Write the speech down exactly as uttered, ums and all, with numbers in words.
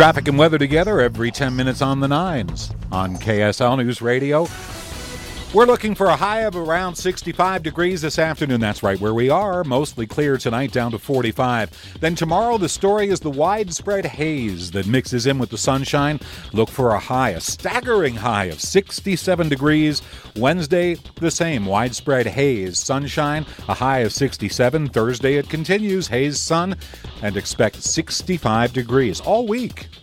Traffic and weather together every ten minutes on the nines on K S L News Radio. We're looking for a high of around sixty-five degrees this afternoon. That's right where we are. Mostly clear tonight, down to forty-five. Then tomorrow, the story is the widespread haze that mixes in with the sunshine. Look for a high, a staggering high of sixty-seven degrees. Wednesday, the same, widespread haze, sunshine, a high of sixty-seven. Thursday, it continues, haze, sun, and expect sixty-five degrees all week.